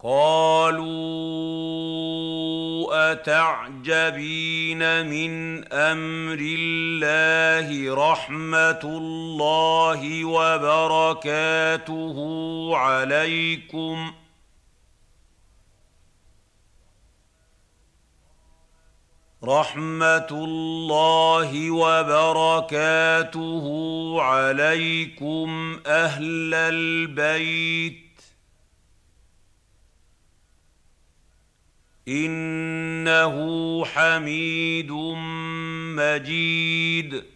قَالُوا أَتَعْجَبِينَ مِنْ أَمْرِ اللَّهِ رَحْمَتُ اللَّهِ وَبَرَكَاتُهُ عَلَيْكُمْ أَهْلَ الْبَيْتِ ۚ إِنَّهُ حَمِيدٌ مَّجِيدٌ